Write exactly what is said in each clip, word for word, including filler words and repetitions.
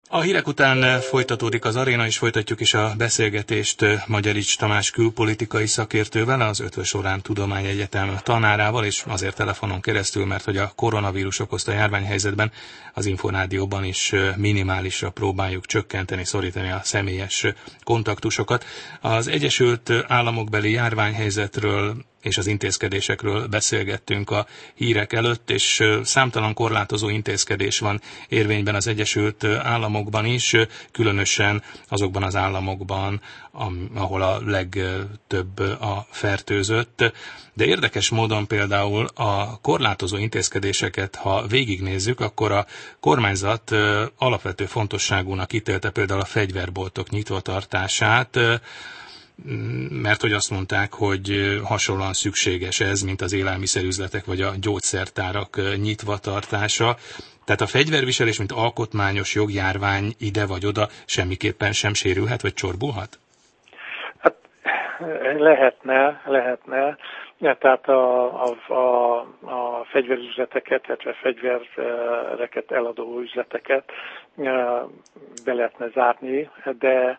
A hírek után folytatódik az Aréna, és folytatjuk is a beszélgetést Magyarics Tamás külpolitikai szakértővel, az Eötvös Loránd Tudományegyetem tanárával, és azért telefonon keresztül, mert hogy a koronavírus okozta járványhelyzetben az Inforádióban is minimálisra próbáljuk csökkenteni, szorítani a személyes kontaktusokat. Az Egyesült Államokbeli járványhelyzetről és az intézkedésekről beszélgettünk a hírek előtt, és számtalan korlátozó intézkedés van érvényben az Egyesült Államokban is, különösen azokban az államokban, ahol a legtöbb a fertőzött. De érdekes módon például a korlátozó intézkedéseket, ha végignézzük, akkor a kormányzat alapvető fontosságúnak ítélte például a fegyverboltok nyitvatartását, mert hogy azt mondták, hogy hasonlóan szükséges ez, mint az élelmiszerüzletek vagy a gyógyszertárak nyitvatartása. Tehát a fegyverviselés, mint alkotmányos jogjárvány ide vagy oda semmiképpen sem sérülhet, vagy csorbulhat? Hát lehetne, lehetne. Ja, tehát a, a, a, a fegyverüzleteket, illetve fegyvereket eladó üzleteket be lehetne zárni, de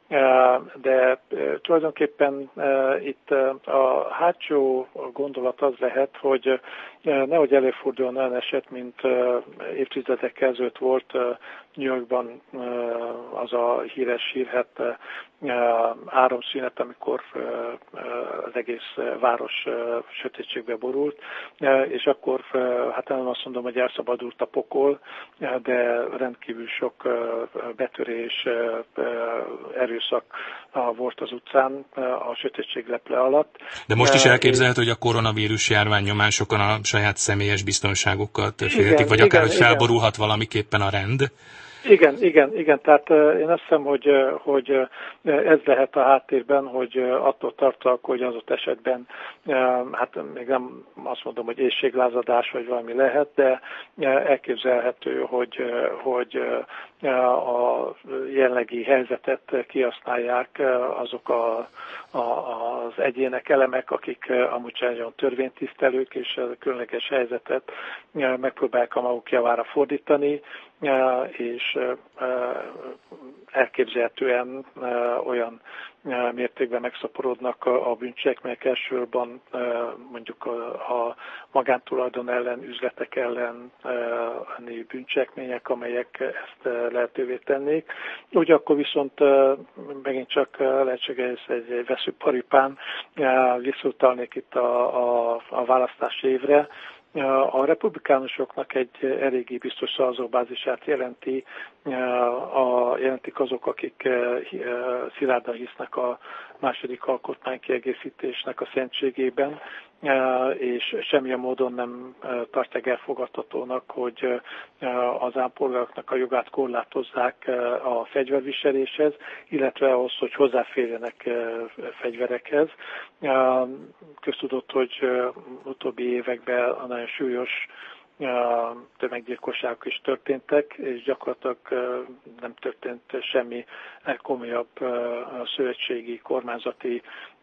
de tulajdonképpen itt a hátsó gondolat az lehet, hogy nehogy előforduljon olyan eset, mint évtizedekkel ezelőtt volt New Yorkban az a híres hírhet áramszünet, amikor az egész város sötétségbe borult, és akkor hát nem azt mondom, hogy elszabadult a pokol, de rendkívül sok betörés, erőszak volt az utcán a sötétség leple alatt. De most is elképzelhető, hogy a koronavírus járvány nyomán sokan a saját személyes biztonságukat féltik, vagy akár, hogy felborulhat igen. valamiképpen a rend? Igen, igen, igen. Tehát én azt hiszem, hogy, hogy ez lehet a háttérben, hogy attól tartok, hogy az ott esetben, hát még nem azt mondom, hogy éhséglázadás vagy valami lehet, de elképzelhető, hogy, hogy a jelenlegi helyzetet kihasználják azok a, a, az egyének, elemek, akik amúgy sem nagyon törvénytisztelők, és a különleges helyzetet megpróbálják a maguk javára fordítani, és elképzelhetően olyan mértékben megszaporodnak a bűncselekmények, elsősorban mondjuk a magántulajdon ellen, üzletek ellen bűncselekmények, amelyek ezt lehetővé tennék. Ugyanakkor viszont megint csak lehetséges egy veszőparipán visszautalnék itt a, a, a választási évre. A republikánusoknak egy eléggé biztos szavazóbázisát jelenti, a, jelentik azok, akik szilárdan hisznek a második alkotmánykiegészítésnek a szentségében, és semmilyen módon nem tartják elfogadhatónak, hogy az állampolgároknak a jogát korlátozzák a fegyverviseléshez, illetve ahhoz, hogy hozzáférjenek fegyverekhez. Köztudott, hogy utóbbi években a nagyon súlyos tömeggyilkosságok is történtek, és gyakorlatilag nem történt semmi komolyabb szövetségi, kormányzati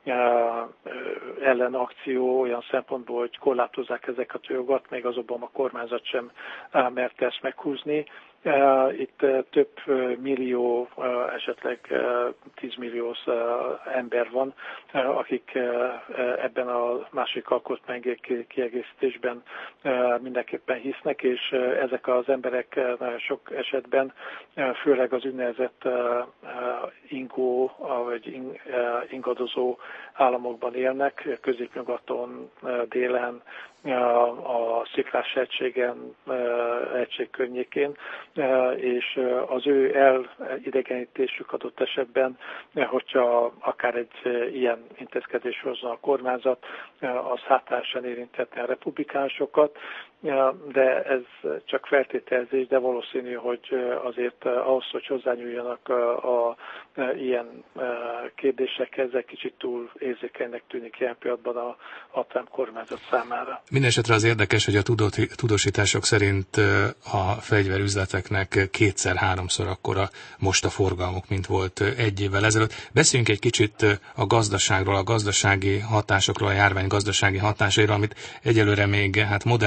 ellenakció olyan szempontból, hogy korlátozzák ezeket a jogot, még azonban a kormányzat sem merte ezt meghúzni. Itt több millió, esetleg tízmillió ember van, akik ebben a másik alkotmány kiegészítésben mindenképpen hisznek, és ezek az emberek nagyon sok esetben, főleg az úgynevezett ingó, vagy ingadozó államokban élnek, középnyugaton, délen, a Sziklás hegységen, hegység környékén, és az ő elidegenítésük adott esetben, hogyha akár egy ilyen intézkedés hozna a kormányzat, az hátrányosan érinthetne a republikánusokat, de ez csak feltételezés, de valószínű, hogy azért ahhoz, hogy hozzányúljanak a, a, a ilyen kérdésekhez, egy kicsit túl érzékenynek tűnik ilyen pillanatban a, a Trump kormányzat számára. Mindenesetre az érdekes, hogy a tudósítások szerint a fegyverüzleteknek kétszer-háromszor akkora most a forgalmuk, mint volt egy évvel ezelőtt. Beszéljünk egy kicsit a gazdaságról, a gazdasági hatásokról, a járvány gazdasági hatásairól, amit egyelőre még hát modellezni sem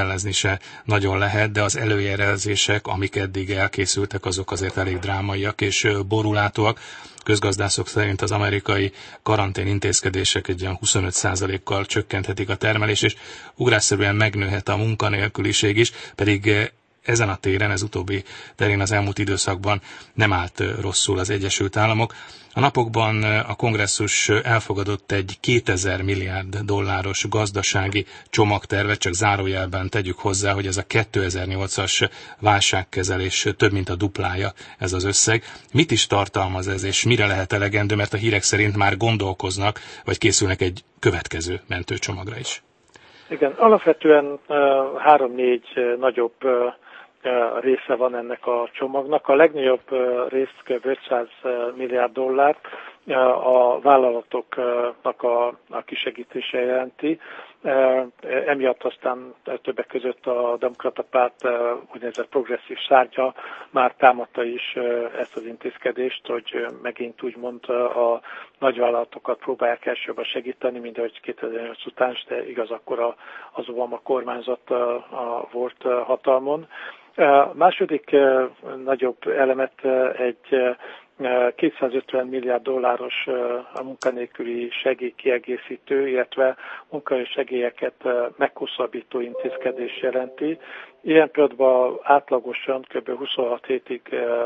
se nagyon lehet, de az előjelzések, amik eddig elkészültek, azok azért elég drámaiak és borulátóak. Közgazdászok szerint az amerikai karantén intézkedések egy olyan huszonöt százalékkal csökkenthetik a termelést, és ugrásszerűen megnőhet a munkanélküliség is, pedig ezen a téren, ez utóbbi terén az elmúlt időszakban nem állt rosszul az Egyesült Államok. A napokban a kongresszus elfogadott egy kétezer milliárd dolláros gazdasági csomagtervet, csak zárójelben tegyük hozzá, hogy ez a kétezer-nyolcas válságkezelés több mint a duplája ez az összeg. Mit is tartalmaz ez, és mire lehet elegendő, mert a hírek szerint már gondolkoznak, vagy készülnek egy következő mentőcsomagra is? Igen, alapvetően három-négy nagyobb része van ennek a csomagnak. A legnagyobb rész kb. ötszáz milliárd dollár a vállalatoknak a, a kisegítése jelenti. Emiatt aztán többek között a Demokrata Párt úgynevezett progresszív sártya már támadta is ezt az intézkedést, hogy megint úgymond a nagyvállalatokat próbálják elsőben segíteni, mint ahogy kétezer-nyolc után, de igaz, akkor a, az Obama kormányzat volt hatalmon. A második nagyobb elemet egy kétszázötven milliárd dolláros a munkanélküli segélykiegészítő, illetve munkahelyi segélyeket meghosszabbító intézkedés jelenti. Ilyen pillanatban átlagosan kb. huszonhat hétig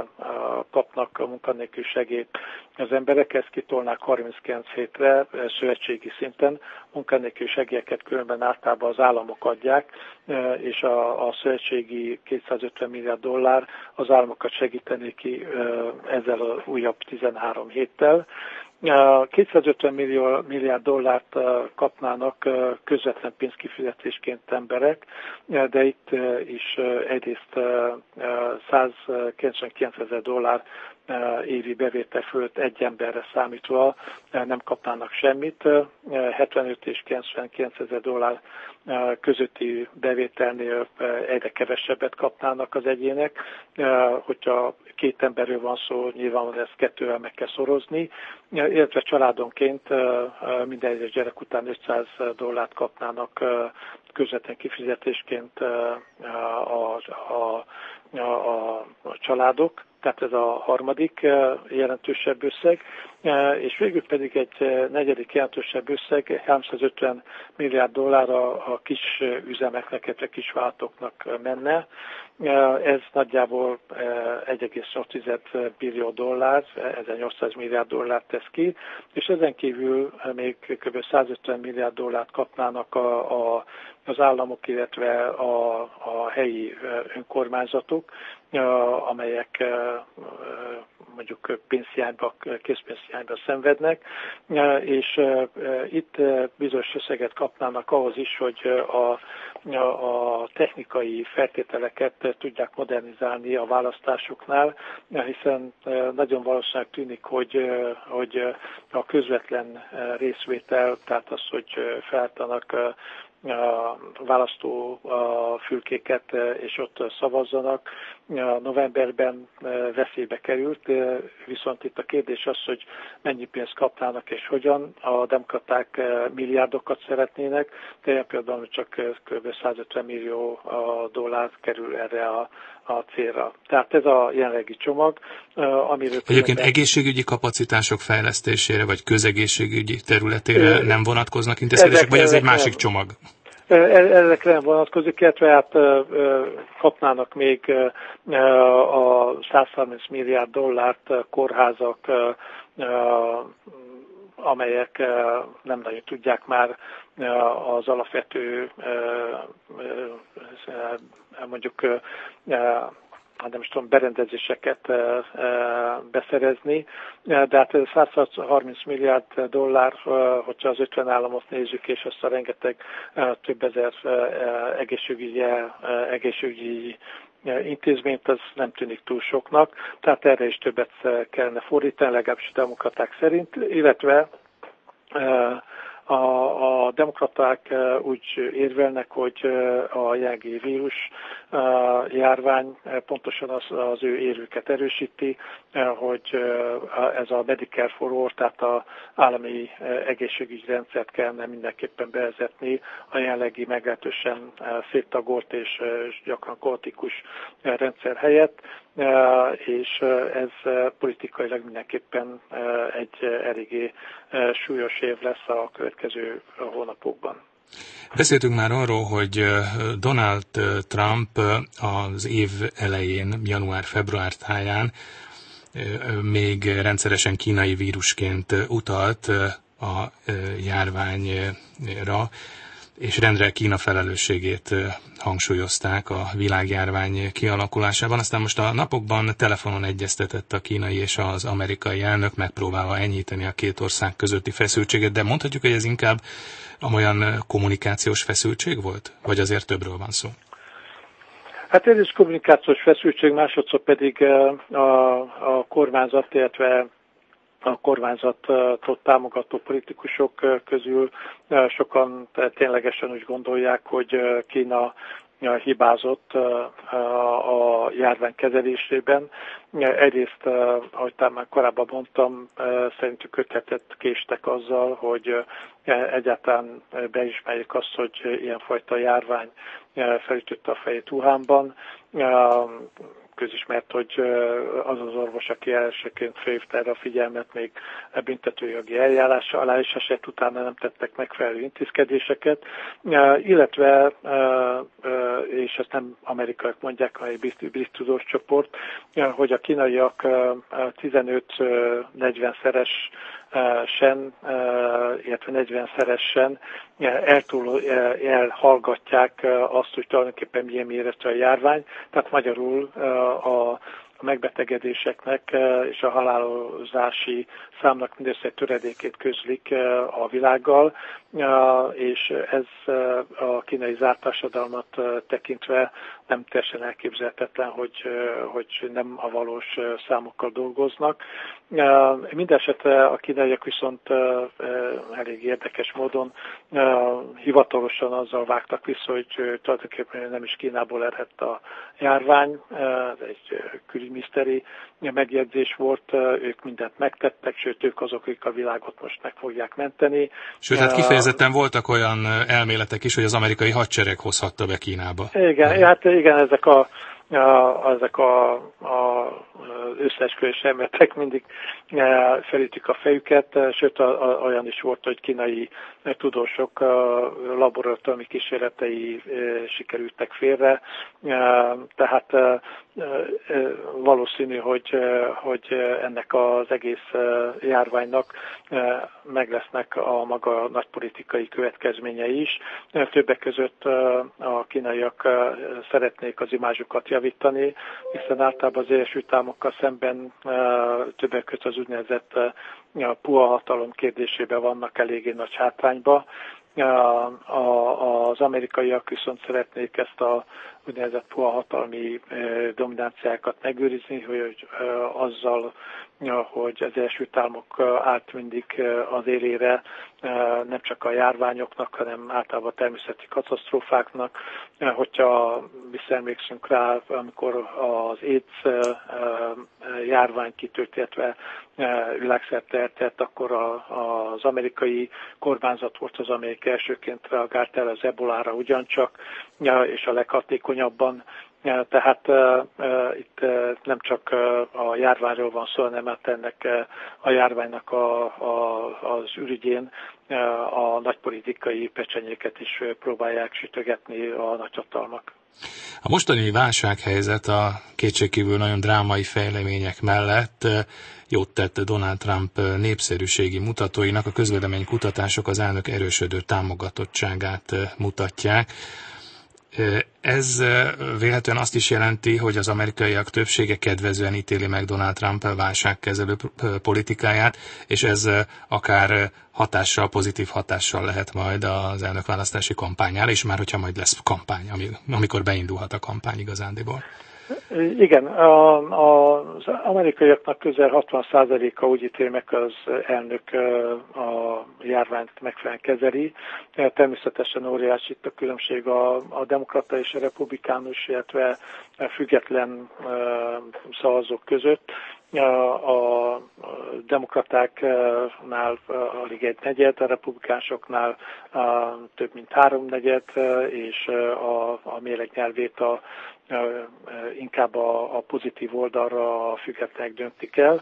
kapnak a munkanélküli segélyt az emberek, ezt kitolnák harminckilenc hétre szövetségi szinten. Munkanélküli segélyeket különben általában az államok adják, és a, a szövetségi kétszázötven milliárd dollár az államokat segíteni ki ezzel az újabb tizenhárom héttel. kétszázötven milliárd dollárt kapnának közvetlen pénzkifizetésként emberek, de itt is egyrészt százkilencvenkilenc ezer dollár évi bevétel fölött egy emberre számítva nem kapnának semmit, hetvenöt és kilencvenkilenc ezer dollár közötti bevételnél egyre kevesebbet kapnának az egyének. Hogyha két emberről van szó, nyilvánvalóan ezt kettővel meg kell szorozni, illetve családonként minden egyes gyerek után ötszáz dollárt kapnának közvetlen kifizetésként a, a, a, a, a családok. Tehát ez a harmadik jelentősebb összeg, és végül pedig egy negyedik jelentősebb összeg, háromszázötven milliárd dollár a kis üzemeknek, illetve kis vállalatoknak menne. Ez nagyjából egy egész nyolc billió dollár, ezernyolcszáz milliárd dollárt tesz ki, és ezen kívül még kb. százötven milliárd dollárt kapnának a, a, az államok, illetve a, a helyi önkormányzatok, amelyek mondjuk pénzhiányba, készpénzhiányba szenvednek, és itt bizonyos összeget kapnának ahhoz is, hogy a, a technikai feltételeket tudják modernizálni a választásoknál, hiszen nagyon valószínűleg tűnik, hogy, hogy a közvetlen részvétel, tehát az, hogy felállítanak a választó fülkéket, és ott szavazzanak, novemberben veszélybe került, viszont itt a kérdés az, hogy mennyi pénzt kapnának és hogyan. A demokraták milliárdokat szeretnének, de például csak kb. százötven millió dollár kerül erre a, a célra. Tehát ez a jelenlegi csomag, amiről... Egyébként egészségügyi kapacitások fejlesztésére, vagy közegészségügyi területére nem vonatkoznak intézkedések, ezek, vagy ez egy másik csomag? Ezekre nem vonatkozik, illetve hát kapnának még a százharminc milliárd dollárt kórházak, amelyek nem nagyon tudják már az alapvető mondjuk nem is tudom, berendezéseket beszerezni, de hát ez százharminc milliárd dollár, hogyha az ötven államot nézzük, és azt a rengeteg több ezer egészségügyi, egészségügyi intézményt, az nem tűnik túl soknak, tehát erre is többet kellene fordítani, legalábbis a demokraták szerint, illetve A, a demokraták úgy érvelnek, hogy a jelenlegi vírus járvány pontosan az, az ő érvüket erősíti, hogy ez a Medicare for All, tehát az állami egészségügyi rendszert kellene mindenképpen bevezetni a jelenlegi meglehetősen széttagolt és gyakran kaotikus rendszer helyett, és ez politikailag mindenképpen egy eléggé súlyos év lesz a következő hónapokban. Beszéltünk már arról, hogy Donald Trump az év elején, január-február táján még rendszeresen kínai vírusként utalt a járványra, és rendre Kína felelősségét hangsúlyozták a világjárvány kialakulásában. Aztán most a napokban telefonon egyeztetett a kínai és az amerikai elnök, megpróbálva enyhíteni a két ország közötti feszültséget, de mondhatjuk, hogy ez inkább olyan kommunikációs feszültség volt? Vagy azért többről van szó? Hát egyrészt kommunikációs feszültség, másodszor pedig a, a kormányzat, illetve a kormányzatot támogató politikusok közül sokan ténylegesen úgy gondolják, hogy Kína hibázott a járvány kezelésében. Egyrészt, ahogy már korábban mondtam, szerintük ötletet késtek azzal, hogy egyáltalán beismerjék azt, hogy ilyenfajta járvány felütötte a fejét Wuhanban. Közismert, hogy az az orvos, aki elsőként felhívta erre a figyelmet, még büntetőjogi eljárás alá is esett, utána nem tettek megfelelő intézkedéseket, illetve, és ezt nem amerikaiak mondják, hanem egy brit tudós csoport, hogy a kínaiak tizenöt-negyvenszeres sen, illetve negyvenszeresen eltúl elhallgatják azt, hogy tulajdonképpen milyen méretű a járvány, tehát magyarul a a megbetegedéseknek és a halálozási számnak mindössze egy töredékét közlik a világgal, és ez a kínai zárt társadalmat tekintve nem teljesen elképzelhetetlen, hogy, hogy nem a valós számokkal dolgoznak. Mindenesetre a kínaiak viszont elég érdekes módon hivatalosan azzal vágtak vissza, hogy tulajdonképpen nem is Kínából eredt a járvány, ez egy külügyminiszteri megjegyzés volt, ők mindent megtettek, sőt ők azok, akik a világot most meg fogják menteni. Sőt, hát kifejezetten voltak olyan elméletek is, hogy az amerikai hadsereg hozhatta be Kínába. Igen, hmm. hát igen, ezek a A, ezek a, a összeesküvés elméletek mindig felütik a fejüket, sőt a, a, olyan is volt, hogy kínai tudósok laboratóriumi kísérletei sikerültek félre, tehát valószínű, hogy, hogy ennek az egész járványnak meg lesznek a maga nagy politikai következményei is. Többek között a kínaiak szeretnék az imázsukat javítani, hiszen általában az Egyesült Államokkal szemben többek között az úgynevezett puha hatalom kérdésében vannak eléggé nagy hátrányba. Az amerikaiak viszont szeretnék ezt a úgynevezett puha hatalmi dominanciákat megőrizni, hogy azzal, hogy az Egyesült Államok állt mindig az élére nem csak a járványoknak, hanem általában a természeti katasztrófáknak. Hogyha visszaemlékszünk rá, amikor az AIDS járvány kitört, illetve világszerte eltelt, akkor az amerikai kormányzat volt az, amelyik elsőként reagált el az ebolára ugyancsak, és a leghatékonyabban. Tehát uh, itt uh, nem csak uh, a járványról van szó, hanem hát ennek uh, a járványnak a, a, az ürügyén uh, a nagypolitikai pecsenyéket is uh, próbálják sütögetni a nagyhatalmak. A mostani válsághelyzet a kétségkívül nagyon drámai fejlemények mellett jót tett Donald Trump népszerűségi mutatóinak. A közvéleménykutatások az elnök erősödő támogatottságát mutatják. Ez véletlenül azt is jelenti, hogy az amerikaiak többsége kedvezően ítéli meg Donald Trump válságkezelő politikáját, és ez akár hatással, pozitív hatással lehet majd az elnökválasztási kampányára, és már hogyha majd lesz kampány, amikor beindulhat a kampány igazándiból. Igen, a, a, az amerikaiaknak közel hatvan százaléka úgy ítél meg, az elnök a járványt megfelelően kezeli. Természetesen óriási itt a különbség a, a demokrata és a republikánus, illetve független szavazók között. A demokratáknál alig egy negyed, a republikánsoknál több mint háromnegyed, és a, a méreg nyelvét a inkább a, a pozitív oldalra a függetlenek döntik el.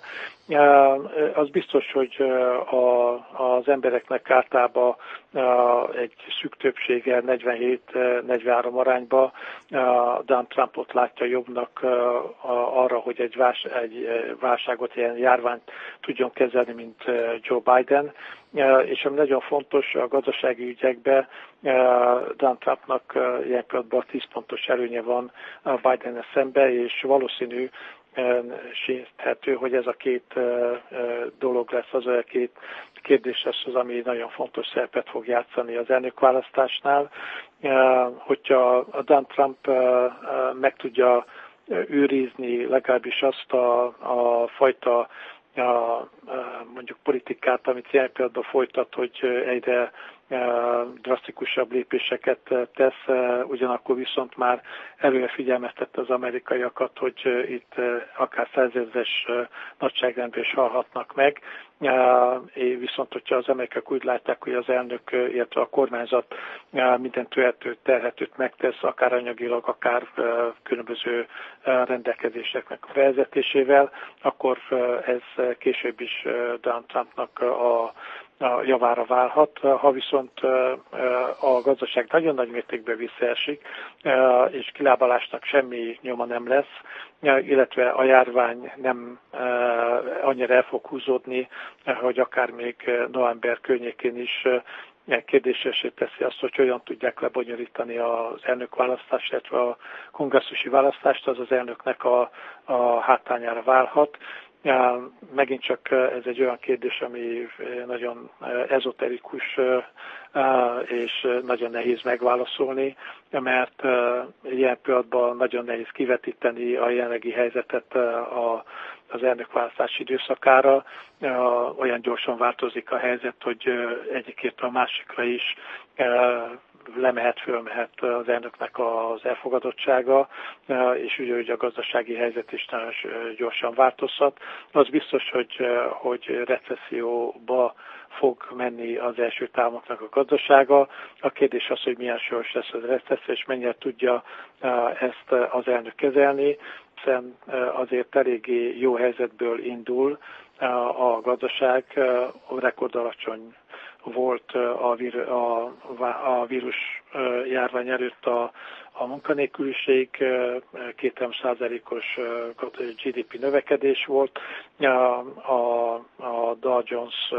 Az biztos, hogy a, az embereknek általában egy szűk többsége negyvenhét negyvenhárom arányba Donald Trumpot látja jobbnak arra, hogy egy, vás, egy válságot, ilyen járványt tudjon kezelni, mint Joe Biden. És ami nagyon fontos, a gazdasági ügyekben Donald Trumpnak ilyen pillanatban tíz pontos előnye van a Biden-nel szembe, és valószínű, sérthető, hogy ez a két dolog lesz, az a két kérdés lesz az, ami nagyon fontos szerepet fog játszani az elnökválasztásnál. Hogyha a Donald Trump meg tudja őrizni legalábbis azt a, a fajta a, mondjuk politikát, amit ilyen pillanatban folytat, hogy egyre drasztikusabb lépéseket tesz, ugyanakkor viszont már előre figyelmeztette az amerikaiakat, hogy itt akár százezres nagyságrendben is halhatnak meg. Viszont, hogyha az amerikaiak úgy látják, hogy az elnök, illetve a kormányzat minden tőhetőt, terhetőt megtesz, akár anyagilag, akár különböző rendelkezéseknek a bevezetésével, akkor ez később is Donald Trumpnak a a javára válhat. Ha viszont a gazdaság nagyon nagy mértékben visszaesik, és kilábalásnak semmi nyoma nem lesz, illetve a járvány nem annyira el fog húzódni, hogy akár még november környékén is kérdésesé teszi azt, hogy hogyan tudják lebonyolítani az elnökválasztást, illetve a kongresszusi választást, az az elnöknek a, a hátrányára válhat. Megint csak ez egy olyan kérdés, ami nagyon ezoterikus és nagyon nehéz megválaszolni, mert ilyen pillanatban nagyon nehéz kivetíteni a jelenlegi helyzetet a az elnökválasztási időszakára. Olyan gyorsan változik a helyzet, hogy egyikért a másikra is lemehet, fölmehet az elnöknek az elfogadottsága, és ugye, hogy a gazdasági helyzet is nagyon gyorsan változhat. Az biztos, hogy, hogy recesszióba fog menni az első támoknak a gazdasága. A kérdés az, hogy milyen sors lesz az recesszió, és mennyire tudja ezt az elnök kezelni, hiszen azért eléggé jó helyzetből indul a gazdaság, rekordalacsony volt a, vír, a, a vírus járvány előtt a, a munkanélküliség, két százalékos gé dé pé növekedés volt, a, a, a Dow Jones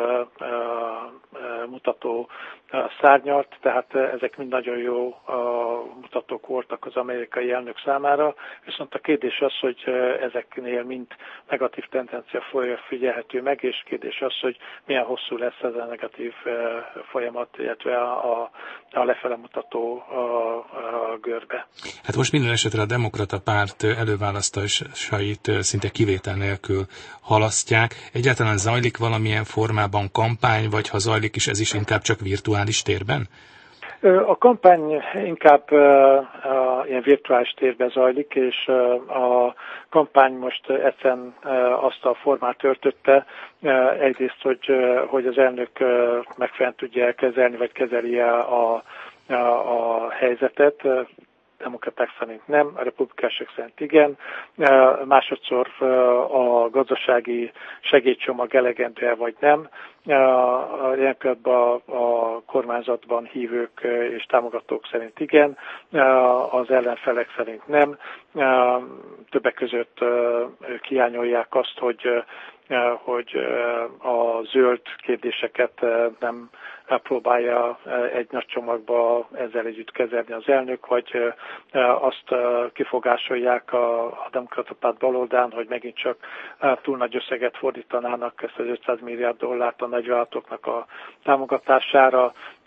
mutató szárnyalt, tehát ezek mind nagyon jó mutatók voltak az amerikai elnök számára, viszont a kérdés az, hogy ezeknél mind negatív tendencia figyelhető meg, és kérdés az, hogy milyen hosszú lesz ez a negatív folyamat, illetve a, a lefele mutató a, a görbe. Hát most minden esetre a demokrata párt előválasztásait szinte kivétel nélkül halasztják. Egyáltalán zajlik valamilyen formában kampány, vagy ha zajlik is, ez is inkább csak virtuális térben? A kampány inkább uh, ilyen virtuális térben zajlik, és uh, a kampány most egyszerűen uh, azt a formát öltötte, uh, egyrészt, hogy, uh, hogy az elnök uh, megfelelően tudja elkezelni, vagy kezeli a, a, a helyzetet. Demokraták szerint nem, a republikások szerint igen. Másodszor a gazdasági segélycsomag elegendő vagy nem. Ilyen pillanatban a kormányzatban hívők és támogatók szerint igen, az ellenfelek szerint nem. Többek között ők hiányolják azt, hogy hogy a zöld kérdéseket nem próbálja egy nagy csomagba ezzel együtt kezelni az elnök, vagy azt kifogásolják a demokrata párt baloldán, hogy megint csak túl nagy összeget fordítanának ezt az ötszáz milliárd dollárt a nagyvállalatoknak a támogatására,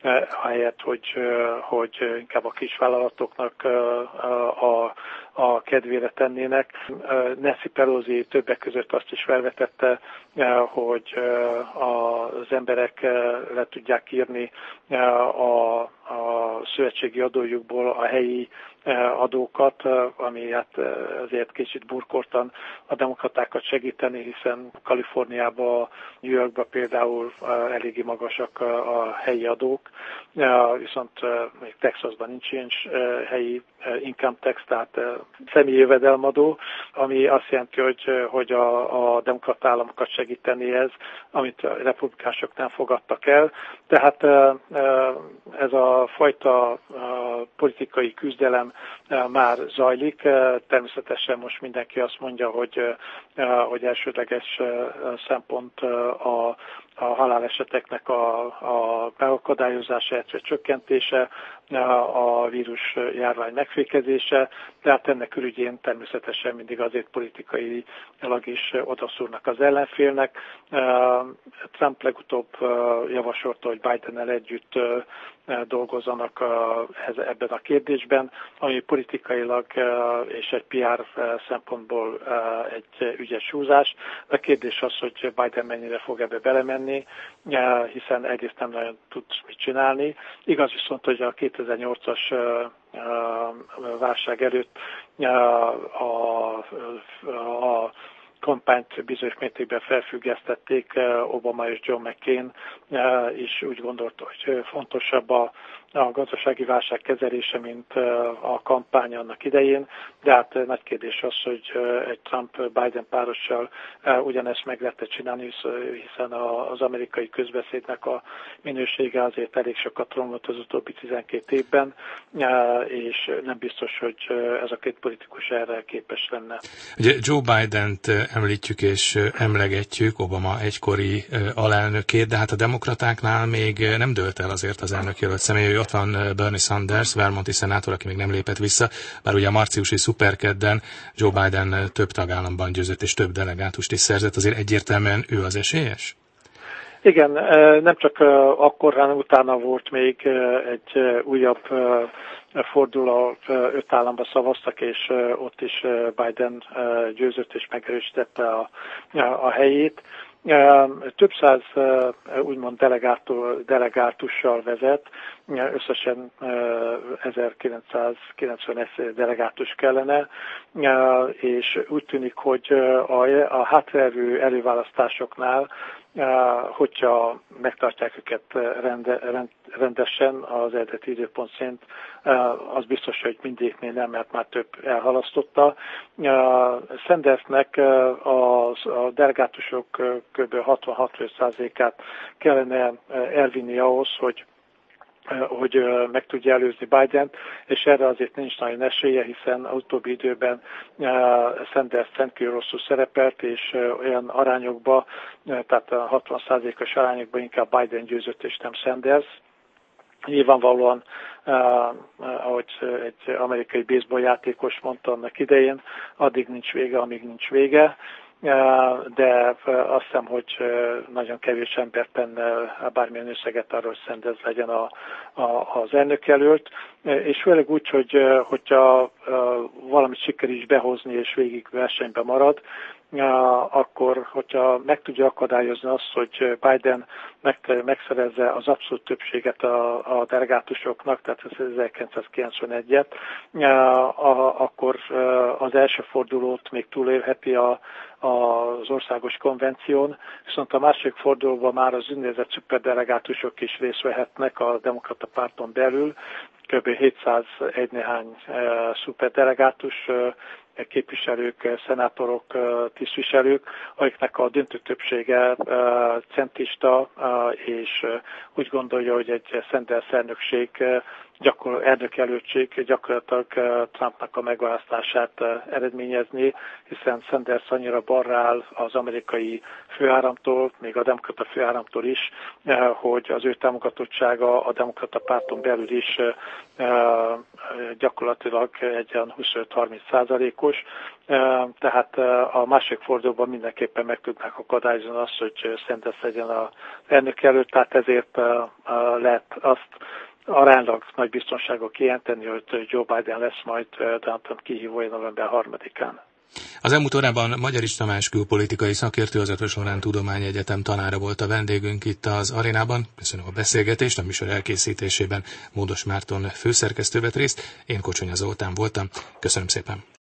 ahelyett, hogy, hogy inkább a kisvállalatoknak a, a kedvére tennének. Nancy Pelosi többek között azt is felvetette, hogy az emberek le tudják írni a, a szövetségi adójukból a helyi adókat, ami hát azért kicsit burkoltan a demokratákat segíteni, hiszen Kaliforniában, New Yorkban például eléggé magasak a helyi adók, viszont még Texasban nincs ilyen helyi income tax, tehát személyi jövedelmadó, ami azt jelenti, hogy, hogy a, a demokrata államokat segíteni ez, amit a republikánusok nem fogadtak el. Tehát ez a fajta politikai küzdelem már zajlik. Természetesen most mindenki azt mondja, hogy, hogy elsődleges szempont a, a haláleseteknek a, a megakadályozása, illetve csökkentése, a vírus járvány megfékezése, tehát ennek ürügyén természetesen mindig azért politikailag is odaszúrnak az ellenfélnek. Trump legutóbb javasolta, hogy Bidennel együtt dolgozzanak ebben a kérdésben, ami politikailag és egy pé er szempontból egy ügyes húzás. A kérdés az, hogy Biden mennyire fog ebbe belemenni, hiszen egyrészt nem nagyon tud mit csinálni. Igaz viszont, hogy a kétezer-nyolcas válság előtt a, a kampányt bizonyos mértékben felfüggesztették, Obama és John McCain is úgy gondolta, hogy fontosabb a, a gazdasági válság kezelése, mint a kampány annak idején, de hát nagy kérdés az, hogy egy Trump-Biden párossal ugyanezt meg lehet csinálni, hiszen az amerikai közbeszédnek a minősége azért elég sokat romlott az utóbbi tizenkét évben, és nem biztos, hogy ez a két politikus erre képes lenne. Ugye Joe Bident említjük és emlegetjük, Obama egykori alelnökét, de hát a demokratáknál még nem dőlt el azért az elnökjelölt személy. Ott van Bernie Sanders, vermonti szenátor, aki még nem lépett vissza, bár ugye a márciusi szuperkedden Joe Biden több tagállamban győzött és több delegátust is szerzett, azért egyértelműen ő az esélyes? Igen, nem csak akkor, hanem utána volt még egy újabb forduló, öt államba szavaztak, és ott is Biden győzött és megerősítette a, a helyét. Több száz úgymond delegátussal vezet, összesen ezerkilencszázkilencvenegy delegátus kellene, és úgy tűnik, hogy a, a hátralévő előválasztásoknál, hogyha megtartják őket rende, rend, rendesen az eredeti időpont szerint, az biztos, hogy mindegyiknél nem, mert már több elhalasztotta. Sandersnek a, a delegátusok kb. hatvan-hatvanöt százalékát kellene elvinni ahhoz, hogy hogy meg tudja előzni Bident, és erre azért nincs nagyon esélye, hiszen az utóbbi időben Sanders rendkívül rosszul szerepelt, és olyan arányokban, tehát a hatvan százalékos arányokban inkább Biden győzött, és nem Sanders. Nyilvánvalóan, ahogy egy amerikai baseball játékos mondta annak idején, addig nincs vége, amíg nincs vége, de azt hiszem, hogy nagyon kevés ember tenne bármilyen összeget arról, hogy Sanders legyen a, a, az elnökjelölt, és főleg úgy, hogy hogyha valamit sikerül is behozni, és végig versenyben marad, akkor, hogyha meg tudja akadályozni azt, hogy Biden megszerezze az abszolút többséget a, a delegátusoknak, tehát ez ezerkilencszázkilencvenegyet, akkor az első fordulót még túlélheti a, az országos konvención, viszont a második fordulóban már az úgynevezett szuperdelegátusok is részt vehetnek a demokrata párton belül, kb. hétszázegy néhány szuperdelegátus, képviselők, szenátorok, tisztviselők, akiknek a döntő többsége centrista, és úgy gondolja, hogy egy Sanders elnökség gyakor- elnökjelöltség gyakorlatilag Trumpnak a megválasztását eredményezni, hiszen Sanders annyira balra áll az amerikai főáramtól, még a demokrata főáramtól is, hogy az ő támogatottsága a demokrata párton belül is gyakorlatilag egy olyan huszonöt-harminc százalékos, tehát a második fordulóban mindenképpen meg tudnák akadályozni azt, hogy Sanders legyen az elnök előtt, tehát ezért lehet azt aránylag nagy biztonsággal kijelenteni, hogy Joe Biden lesz majd Donald Trump kihívója november harmadikán. Az elmúlt órában Magyarics Tamás külpolitikai szakértő, az Eötvös Loránd Tudományegyetem tanára volt a vendégünk itt az arénában. Köszönöm a beszélgetést, a műsor elkészítésében Módos Márton főszerkesztő vett részt, én Kocsonya Zoltán voltam. Köszönöm szépen!